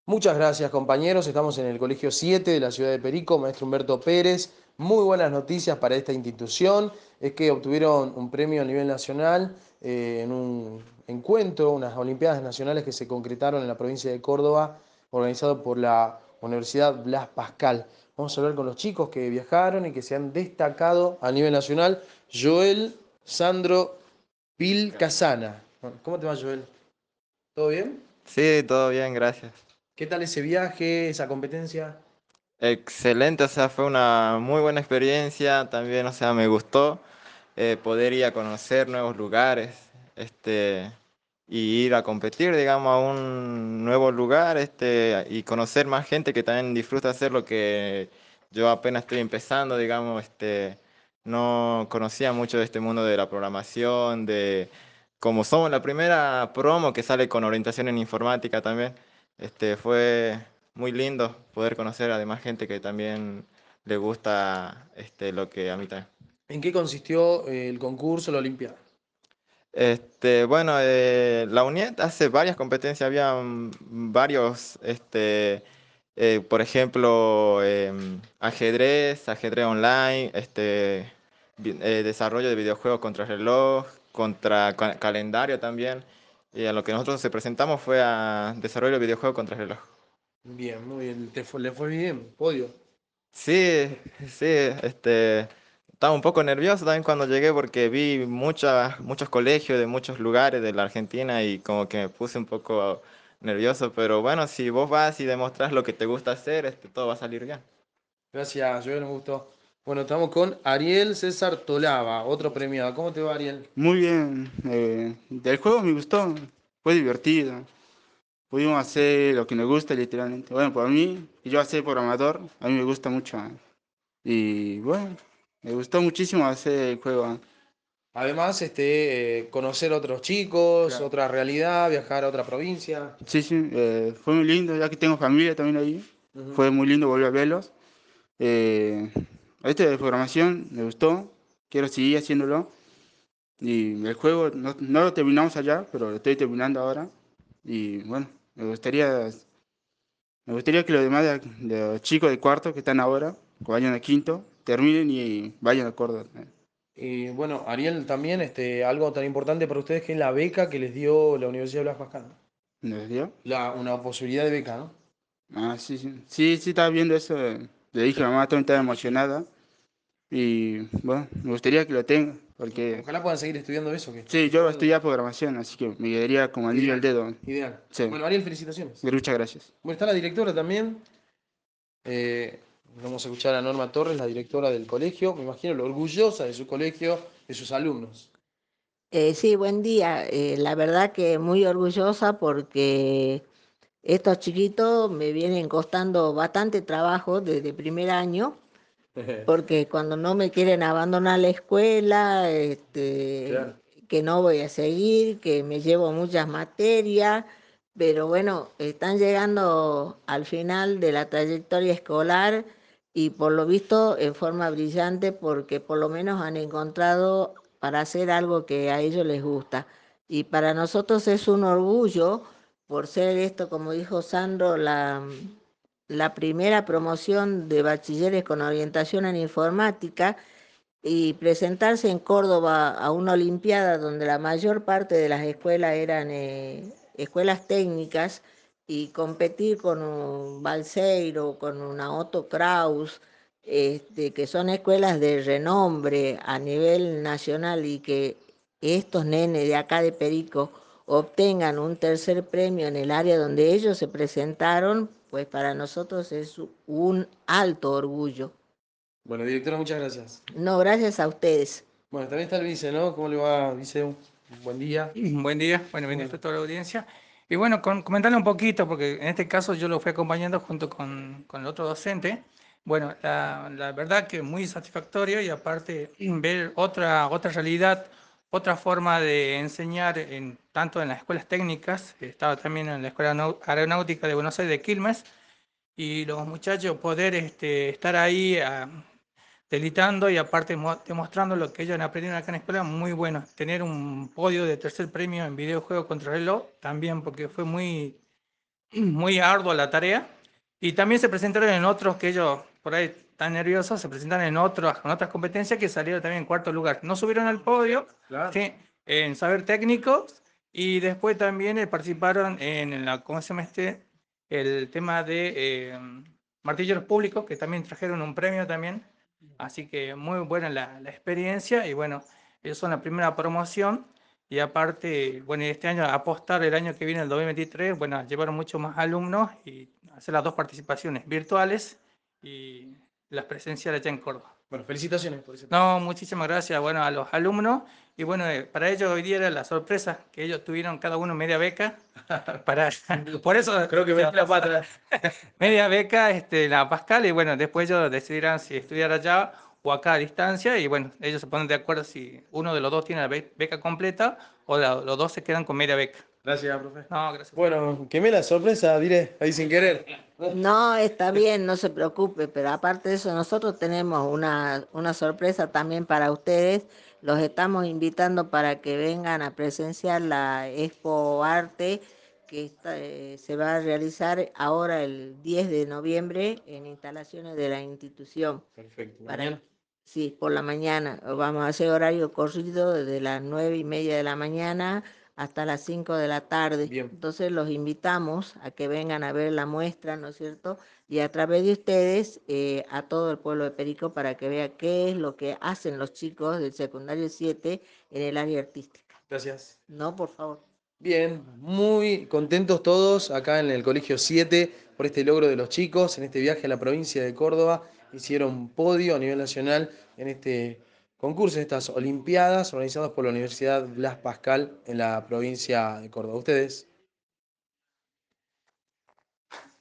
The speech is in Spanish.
Muchas gracias, compañeros. Estamos en el Colegio 7 de la ciudad de Perico, maestro Humberto Pérez. Muy buenas noticias para esta institución. Es que obtuvieron un premio a nivel nacional en un encuentro, unas Olimpiadas Nacionales que se concretaron en la provincia de Córdoba, organizado por la Universidad Blas Pascal. Vamos a hablar con los chicos que viajaron y que se han destacado a nivel nacional. Joel Sandro Vilcasana. ¿Cómo te va, Joel? ¿Todo bien? Sí, todo bien, gracias. ¿Qué tal ese viaje, esa competencia? Excelente, o sea, fue una muy buena experiencia, también, o sea, me gustó poder ir a conocer nuevos lugares, y ir a competir, digamos, a un nuevo lugar, y conocer más gente que también disfruta hacer lo que yo apenas estoy empezando, digamos, no conocía mucho de este mundo de la programación, como somos la primera promo que sale con orientación en informática también, fue muy lindo poder conocer además gente que también le gusta lo que a mí también. ¿En qué consistió el concurso, la Olimpiada? Bueno, la UNIED hace varias competencias, había varios, por ejemplo, ajedrez online, desarrollo de videojuegos contra reloj, contra calendario también, y a lo que nosotros se presentamos fue a desarrollo de videojuegos contra reloj. Bien, muy bien. ¿Le fue bien? Podio. Sí, sí, estaba un poco nervioso también cuando llegué porque vi muchos colegios de muchos lugares de la Argentina y como que me puse un poco nervioso, pero bueno, si vos vas y demostrás lo que te gusta hacer, todo va a salir bien. Gracias, Joel, me gustó. Bueno, estamos con Ariel César Tolava, otro premiado. ¿Cómo te va, Ariel? Muy bien, del juego me gustó, fue divertido. Pudimos hacer lo que nos gusta literalmente. Bueno, por mí, que yo soy programador, a mí me gusta mucho. Y bueno, me gustó muchísimo hacer el juego. Además, conocer otros chicos, Claro. otra realidad, viajar a otra provincia. Sí, sí, fue muy lindo, ya que tengo familia también ahí. Ujú. Fue muy lindo volver a verlos. Eh, este de programación me gustó, quiero seguir haciéndolo. Y el juego no lo terminamos allá, pero lo estoy terminando ahora. Y bueno, me gustaría que los demás de los chicos de cuarto que están ahora, que vayan a quinto, terminen y vayan a Córdoba. Y bueno, Ariel, también algo tan importante para ustedes que es la beca que les dio la Universidad de Blas Pascal, ¿no? ¿No dio? Una posibilidad de beca, ¿no? Ah, sí, sí. Sí, sí, estaba viendo eso. Le dije a mamá, también estaba emocionada. Y bueno, me gustaría que lo tenga, porque Ojalá puedan seguir estudiando eso, que sí, está yo bueno. estudié programación, así que me quedaría como anillo al Ideal, dedo. ideal. Sí, Bueno, Ariel, felicitaciones. muchas gracias. Bueno, está la directora también. Eh, Vamos a escuchar a Norma Torres, la directora del colegio. Me imagino lo orgullosa de su colegio, de sus alumnos. Sí, buen día. La verdad que muy orgullosa porque estos chiquitos me vienen costando bastante trabajo desde primer año, porque cuando no me quieren abandonar la escuela, Claro. que no voy a seguir, que me llevo muchas materias, pero bueno, están llegando al final de la trayectoria escolar y por lo visto en forma brillante porque por lo menos han encontrado para hacer algo que a ellos les gusta. Y para nosotros es un orgullo por ser esto, como dijo Sandro, la primera promoción de bachilleres con orientación en informática y presentarse en Córdoba a una olimpiada donde la mayor parte de las escuelas eran escuelas técnicas y competir con un Balseiro, con una Otto Kraus, que son escuelas de renombre a nivel nacional y que estos nenes de acá de Perico obtengan un tercer premio en el área donde ellos se presentaron, pues para nosotros es un alto orgullo. Bueno, directora, muchas gracias. No, gracias a ustedes. Bueno, también está el vice, ¿no? ¿Cómo le va, vice? Un buen día. Buen día, bueno, buen día Bueno, a toda la audiencia. Y bueno, comentarle un poquito, porque en este caso yo lo fui acompañando junto con el otro docente. Bueno, la verdad que muy satisfactorio y aparte ver otra realidad, otra forma de enseñar tanto en las escuelas técnicas, estaba también en la Escuela Aeronáutica de Buenos Aires de Quilmes, y los muchachos poder estar ahí delitando y aparte demostrando lo que ellos han aprendido acá en la escuela, muy bueno. Tener un podio de tercer premio en videojuego contra reloj también, porque fue muy, muy ardua la tarea. Y también se presentaron en otros que ellos, por ahí tan nerviosos, se presentaron con otras competencias que salieron también en cuarto lugar. No subieron al podio, Claro. sí, en saber técnico, y después también participaron en la, ¿cómo se llama este? El tema de martilleros públicos, que también trajeron un premio también. Así que muy buena la experiencia, y bueno, ellos son la primera promoción. Y aparte, bueno, este año apostar el año que viene, el 2023, bueno, llevaron muchos más alumnos y hacer las dos participaciones virtuales y las presenciales allá en Córdoba. Bueno, felicitaciones por ese. No, muchísimas gracias, bueno, a los alumnos. Y bueno, para ellos hoy día era la sorpresa que ellos tuvieron cada uno media beca. Para, por eso, Creo que metí la pata. media beca la Pascal, y bueno, después ellos decidirán si estudiar allá o acá a distancia, y bueno, ellos se ponen de acuerdo si uno de los dos tiene la beca completa o los dos se quedan con media beca. Gracias, profe. No, gracias. Bueno, quemé la sorpresa, diré, ahí sin querer. No, está bien, no se preocupe, pero aparte de eso, nosotros tenemos una sorpresa también para ustedes. Los estamos invitando para que vengan a presenciar la Expo Arte que se va a realizar ahora el 10 de noviembre en instalaciones de la institución. Perfecto. Para, Mañana. sí, por la mañana. Vamos a hacer horario corrido desde las 9:30 de la mañana hasta las 5 de la tarde. Bien. Entonces los invitamos a que vengan a ver la muestra, ¿no es cierto? Y a través de ustedes a todo el pueblo de Perico para que vea qué es lo que hacen los chicos del secundario 7 en el área artística. Gracias. No, por favor. Bien, muy contentos todos acá en el Colegio 7 por este logro de los chicos en este viaje a la provincia de Córdoba. Hicieron podio a nivel nacional en este concurso, en estas Olimpiadas organizadas por la Universidad Blas Pascal en la provincia de Córdoba. ¿Ustedes?